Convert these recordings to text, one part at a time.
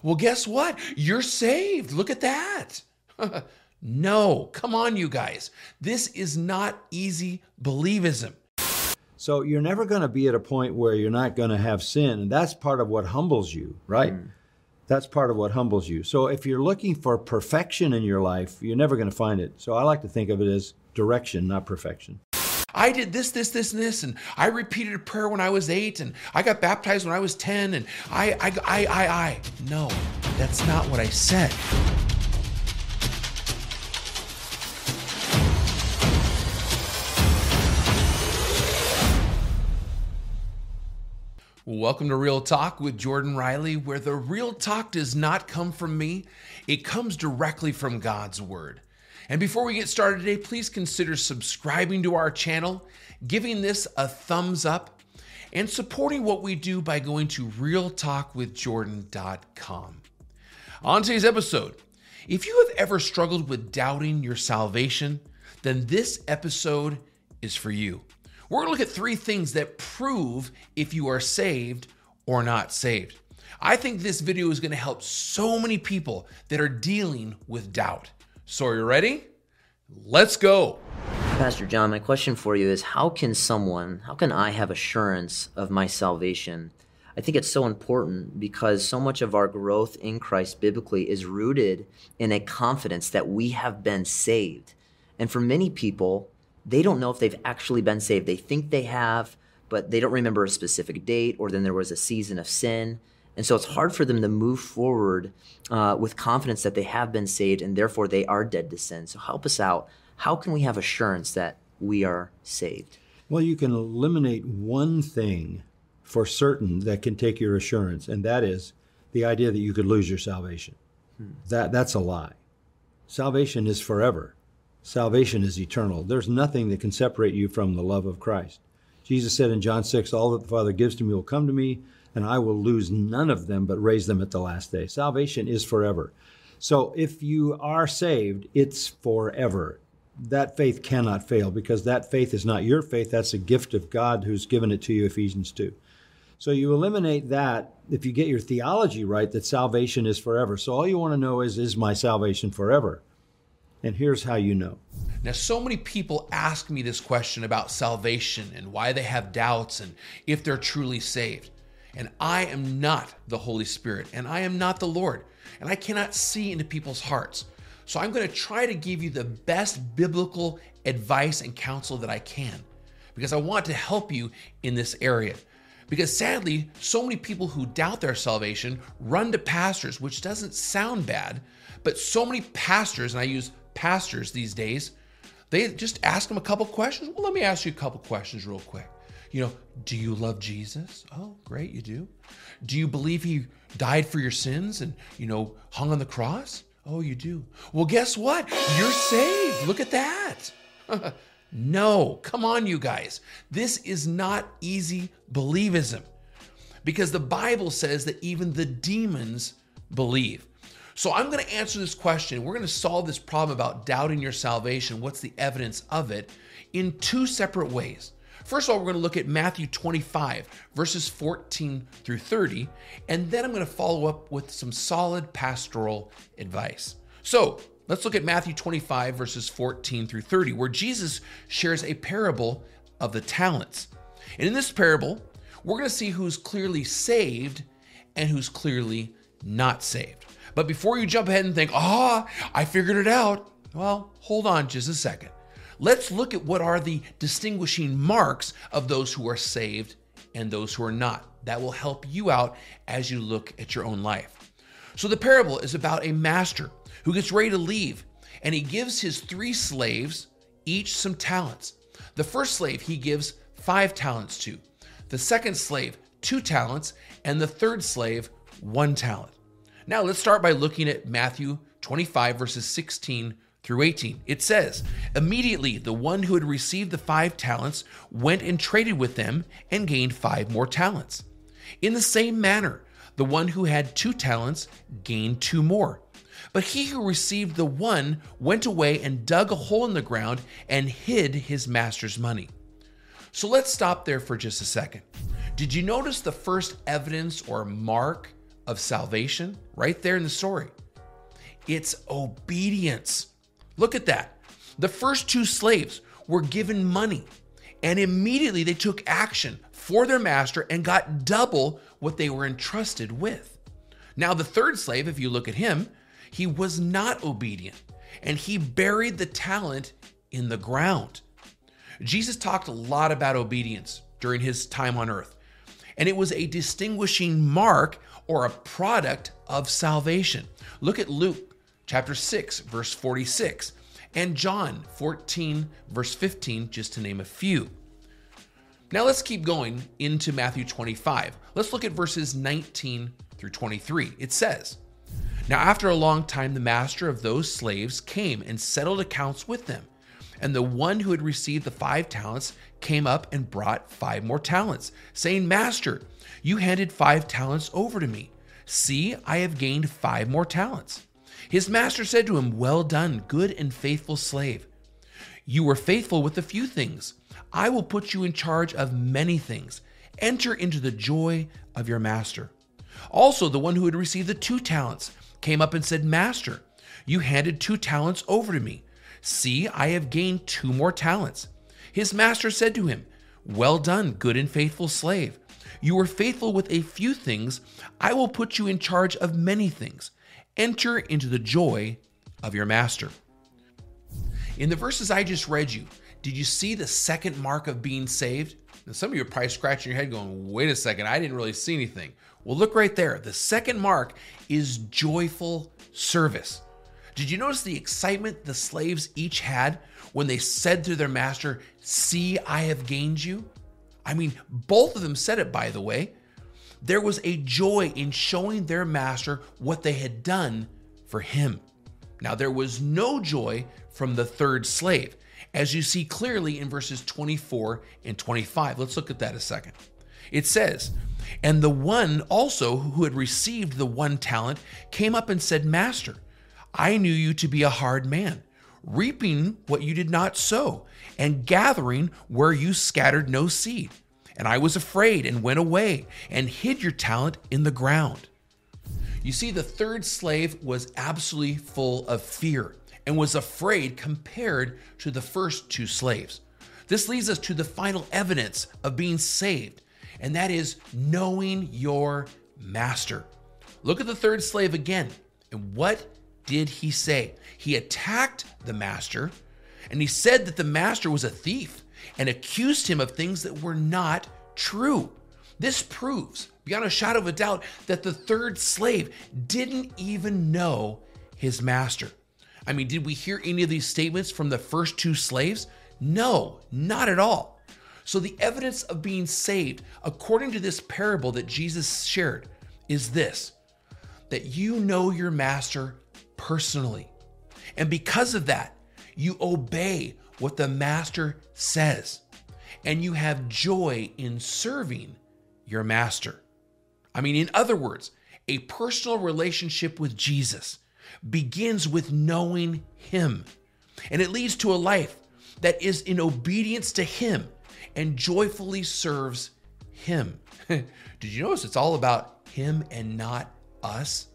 Well, guess what? You're saved. Look at that. No, come on, you guys. This is not easy believism. So you're never going to be at a point where you're not going to have sin. And that's part of what humbles you, right? That's part of what humbles you. So if you're looking for perfection in your life, you're never going to find it. So I like to think of it as direction, not perfection. I did this, and this, and I repeated a prayer when I was 8, and I got baptized when I was 10, and I. No, that's not what I said. Welcome to Real Talk with Jordan Riley, where the real talk does not come from me. It comes directly from God's Word. And before we get started today, please consider subscribing to our channel, giving this a thumbs up, and supporting what we do by going to realtalkwithjordan.com. On today's episode, if you have ever struggled with doubting your salvation, then this episode is for you. We're going to look at 3 things that prove if you are saved or not saved. I think this video is going to help so many people that are dealing with doubt. So are you ready? Let's go. Pastor John, my question for you is how can I have assurance of my salvation? I think it's so important because so much of our growth in Christ biblically is rooted in a confidence that we have been saved. And for many people, they don't know if they've actually been saved. They think they have, but they don't remember a specific date, or then there was a season of sin. And so it's hard for them to move forward with confidence that they have been saved and therefore they are dead to sin. So help us out. How can we have assurance that we are saved? Well, you can eliminate one thing for certain that can take your assurance, and that is the idea that you could lose your salvation. That's a lie. Salvation is forever. Salvation is eternal. There's nothing that can separate you from the love of Christ. Jesus said in John 6, all that the Father gives to me will come to me, and I will lose none of them but raise them at the last day. Salvation is forever. So if you are saved, it's forever. That faith cannot fail because that faith is not your faith. That's a gift of God who's given it to you, Ephesians 2. So you eliminate that if you get your theology right, that salvation is forever. So all you want to know is my salvation forever? And here's how you know. Now, so many people ask me this question about salvation and why they have doubts and if they're truly saved. And I am not the Holy Spirit, and I am not the Lord, and I cannot see into people's hearts. So I'm going to try to give you the best biblical advice and counsel that I can, because I want to help you in this area. Because sadly, so many people who doubt their salvation run to pastors, which doesn't sound bad, but so many pastors, and I use pastors these days, they just ask them a couple questions. Well, let me ask you a couple questions real quick. Do you love Jesus? Oh, great, you do. Do you believe he died for your sins and, hung on the cross? Oh, you do. Well, guess what? You're saved. Look at that. No, come on, you guys. This is not easy believism because the Bible says that even the demons believe. So I'm going to answer this question. We're going to solve this problem about doubting your salvation. What's the evidence of it? In 2 separate ways. First of all, we're going to look at Matthew 25, verses 14 through 30, and then I'm going to follow up with some solid pastoral advice. So let's look at Matthew 25, verses 14 through 30, where Jesus shares a parable of the talents. And in this parable, we're going to see who's clearly saved and who's clearly not saved. But before you jump ahead and think, I figured it out, well, hold on just a second. Let's look at what are the distinguishing marks of those who are saved and those who are not. That will help you out as you look at your own life. So the parable is about a master who gets ready to leave, and he gives his 3 slaves each some talents. The first slave he gives 5 talents to, the second slave 2 talents, and the third slave 1 talent. Now let's start by looking at Matthew 25, verses 16 through 18. It says, immediately the one who had received the 5 talents went and traded with them and gained 5 more talents. In the same manner, the one who had 2 talents gained 2 more. But he who received the 1 went away and dug a hole in the ground and hid his master's money. So let's stop there for just a second. Did you notice the first evidence or mark of salvation right there in the story? It's obedience. Look at that. The first two slaves were given money, and immediately they took action for their master and got double what they were entrusted with. Now, the third slave, if you look at him, he was not obedient, and he buried the talent in the ground. Jesus talked a lot about obedience during his time on earth, and it was a distinguishing mark or a product of salvation. Look at Luke chapter 6, verse 46, and John 14, verse 15, just to name a few. Now let's keep going into Matthew 25. Let's look at verses 19 through 23. It says, "Now after a long time, the master of those slaves came and settled accounts with them. And the one who had received the 5 talents came up and brought 5 more talents, saying, 'Master, you handed 5 talents over to me. See, I have gained 5 more talents.' His master said to him, 'Well done, good and faithful slave. You were faithful with a few things. I will put you in charge of many things. Enter into the joy of your master.' Also, the one who had received the 2 talents came up and said, 'Master, you handed 2 talents over to me. See, I have gained 2 more talents.' His master said to him, 'Well done, good and faithful slave. You were faithful with a few things. I will put you in charge of many things. Enter into the joy of your master.'" In the verses I just read you, did you see the second mark of being saved? Now, some of you are probably scratching your head going, "Wait a second, I didn't really see anything." Well, look right there. The second mark is joyful service. Did you notice the excitement the slaves each had when they said to their master, "See, I have gained you"? I mean, both of them said it, by the way. There was a joy in showing their master what they had done for him. Now, there was no joy from the third slave, as you see clearly in verses 24 and 25. Let's look at that a second. It says, "And the one also who had received the 1 talent came up and said, 'Master, I knew you to be a hard man, reaping what you did not sow, and gathering where you scattered no seed. And I was afraid and went away and hid your talent in the ground.'" You see, the third slave was absolutely full of fear and was afraid compared to the first 2 slaves. This leads us to the final evidence of being saved, and that is knowing your master. Look at the third slave again, and what did he say? He attacked the master, and he said that the master was a thief and accused him of things that were not true. This proves, beyond a shadow of a doubt, that the third slave didn't even know his master. I mean, did we hear any of these statements from the first 2 slaves? No, not at all. So the evidence of being saved, according to this parable that Jesus shared, is this: that you know your master personally. And because of that, you obey what the master says, and you have joy in serving your master. I mean, in other words, a personal relationship with Jesus begins with knowing him, and it leads to a life that is in obedience to him and joyfully serves him. Did you notice it's all about him and not us?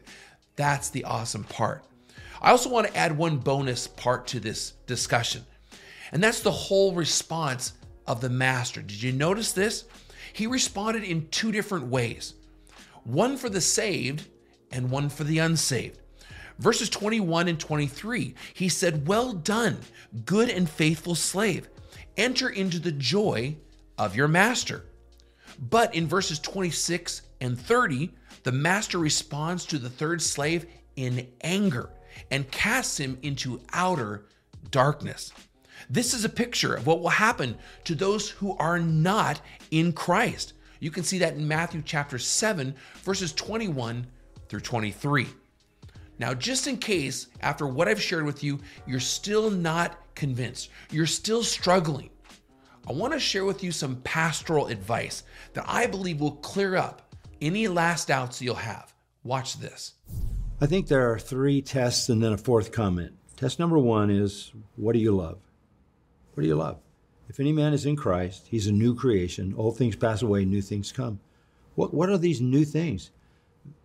That's the awesome part. I also want to add one bonus part to this discussion, and that's the whole response of the master. Did you notice this? He responded in 2 different ways, one for the saved and one for the unsaved. Verses 21 and 23, he said, "Well done, good and faithful slave. Enter into the joy of your master." But in verses 26 and 30, the master responds to the third slave in anger and casts him into outer darkness. This is a picture of what will happen to those who are not in Christ. You can see that in Matthew chapter 7, verses 21 through 23. Now, just in case, after what I've shared with you, you're still not convinced, you're still struggling, I want to share with you some pastoral advice that I believe will clear up any last doubts you'll have. Watch this. I think there are 3 tests and then a 4th comment. Test number 1 is, what do you love? What do you love? If any man is in Christ, he's a new creation. Old things pass away, new things come. What are these new things?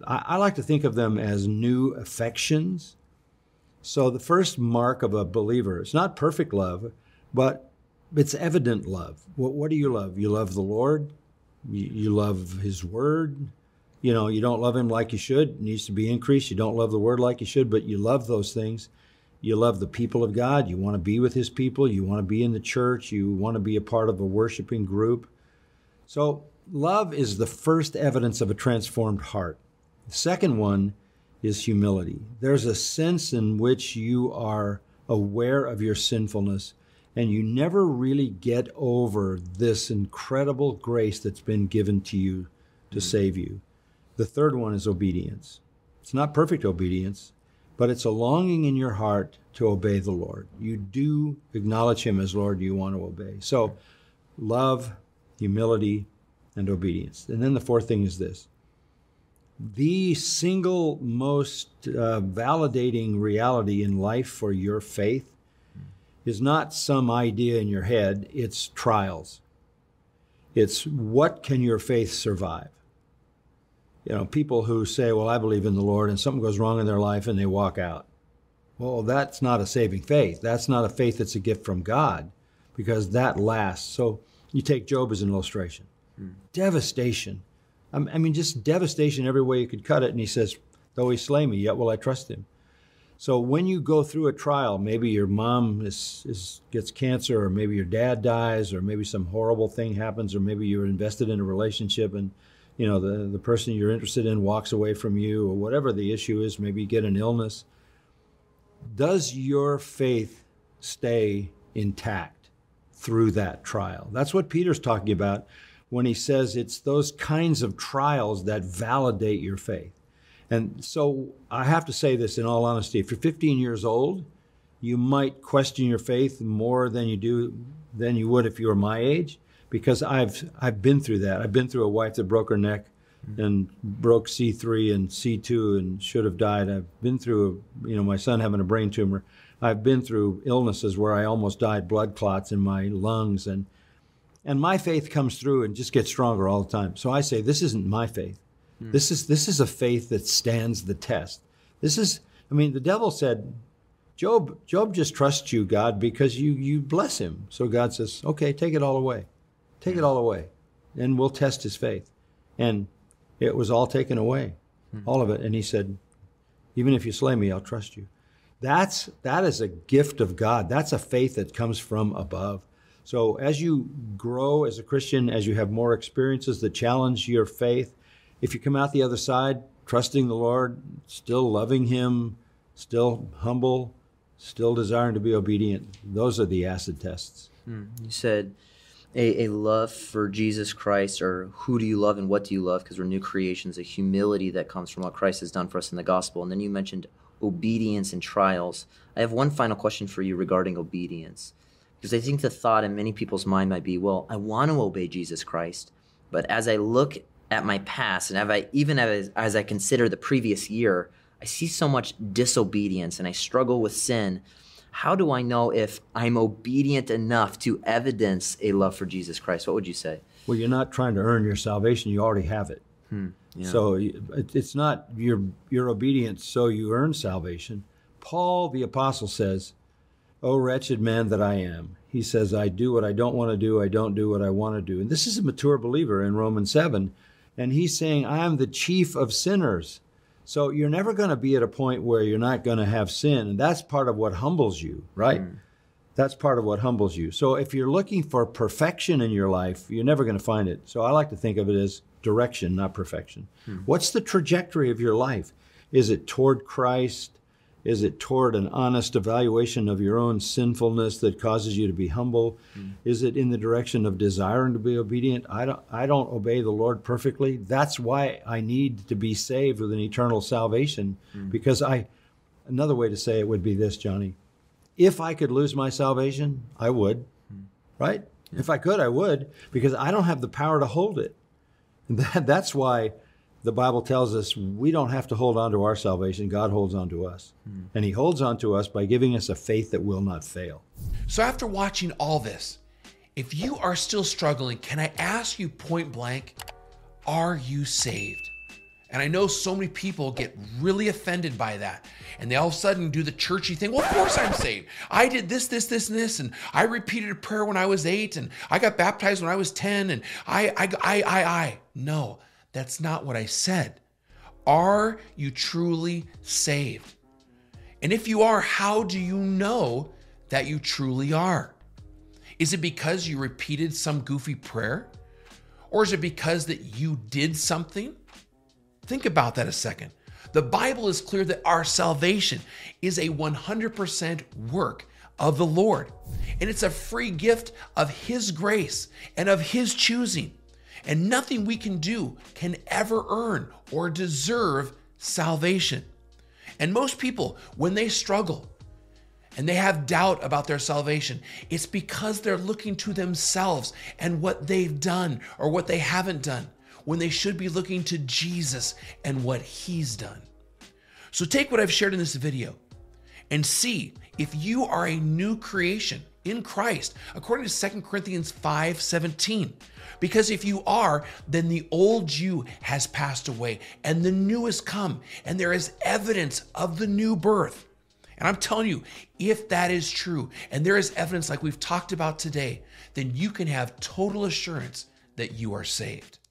I like to think of them as new affections. So the first mark of a believer, it's not perfect love, but it's evident love. What do you love? You love the Lord. You love his word. You know, you don't love him like you should. It needs to be increased. You don't love the word like you should, but you love those things. You love the people of God. You want to be with his people. You want to be in the church. You want to be a part of a worshiping group. So love is the first evidence of a transformed heart. The second one is humility. There's a sense in which you are aware of your sinfulness, and you never really get over this incredible grace that's been given to you to save you. The third one is obedience. It's not perfect obedience, but it's a longing in your heart to obey the Lord. You do acknowledge him as Lord, you want to obey. So love, humility, and obedience. And then the fourth thing is this. The single most validating reality in life for your faith is not some idea in your head, it's trials. It's what can your faith survive? You know, people who say, well, I believe in the Lord, and something goes wrong in their life and they walk out. Well, that's not a saving faith. That's not a faith that's a gift from God, because that lasts. So you take Job as an illustration. Devastation. I mean, just devastation every way you could cut it. And he says, though he slay me, yet will I trust him. So when you go through a trial, maybe your mom gets cancer, or maybe your dad dies, or maybe some horrible thing happens, or maybe you're invested in a relationship and you know the person you're interested in walks away from you, or whatever the issue is, maybe you get an illness. Does your faith stay intact through that trial? That's what Peter's talking about when he says it's those kinds of trials that validate your faith. And so I have to say this in all honesty. If you're 15 years old, you might question your faith more than you would if you were my age, because I've been through that. I've been through a wife that broke her neck and broke C3 and C2 and should have died. I've been through, my son having a brain tumor. I've been through illnesses where I almost died, blood clots in my lungs, and my faith comes through and just gets stronger all the time. So I say, this isn't my faith. This is a faith that stands the test. The devil said, Job just trusts you, God, because you bless him. So God says, okay, take it all away. Take it all away, and we'll test his faith. And it was all taken away, all of it. And he said, even if you slay me, I'll trust you. That is a gift of God. That's a faith that comes from above. So as you grow as a Christian, as you have more experiences that challenge your faith, if you come out the other side, trusting the Lord, still loving him, still humble, still desiring to be obedient, those are the acid tests. You said a love for Jesus Christ, or who do you love and what do you love, because we're new creations, a humility that comes from what Christ has done for us in the gospel. And then you mentioned obedience and trials. I have one final question for you regarding obedience, because I think the thought in many people's mind might be, well, I want to obey Jesus Christ, but as I look at my past, and as I consider the previous year, I see so much disobedience and I struggle with sin. How do I know if I'm obedient enough to evidence a love for Jesus Christ? What would you say? Well, you're not trying to earn your salvation. You already have it. Yeah. So it's not your obedience so you earn salvation. Paul the apostle says, "O wretched man that I am." He says, I do what I don't want to do. I don't do what I want to do. And this is a mature believer in Romans 7. And he's saying, I am the chief of sinners. So you're never going to be at a point where you're not going to have sin. And that's part of what humbles you, right? That's part of what humbles you. So if you're looking for perfection in your life, you're never going to find it. So I like to think of it as direction, not perfection. What's the trajectory of your life? Is it toward Christ? Is it toward an honest evaluation of your own sinfulness that causes you to be humble? Is it in the direction of desiring to be obedient? I don't obey the Lord perfectly. That's why I need to be saved with an eternal salvation. Because another way to say it would be this, Johnny. If I could lose my salvation, I would, right? Yeah. If I could, I would, because I don't have the power to hold it. And that's why the Bible tells us we don't have to hold on to our salvation. God holds on to us. And he holds on to us by giving us a faith that will not fail. So after watching all this, if you are still struggling, can I ask you point blank, are you saved? And I know so many people get really offended by that. And they all of a sudden do the churchy thing. Well, of course I'm saved. I did this, and this. And I repeated a prayer when I was 8. And I got baptized when I was 10. And I. No, that's not what I said. Are you truly saved? And if you are, how do you know that you truly are? Is it because you repeated some goofy prayer? Or is it because that you did something? Think about that a second. The Bible is clear that our salvation is a 100% work of the Lord. And it's a free gift of His grace and of His choosing. And nothing we can do can ever earn or deserve salvation. And most people, when they struggle and they have doubt about their salvation, it's because they're looking to themselves and what they've done or what they haven't done, when they should be looking to Jesus and what He's done. So take what I've shared in this video and see if you are a new creation in Christ, according to 2 Corinthians 5:17. Because if you are, then the old you has passed away and the new has come, and there is evidence of the new birth. And I'm telling you, if that is true, and there is evidence like we've talked about today, then you can have total assurance that you are saved.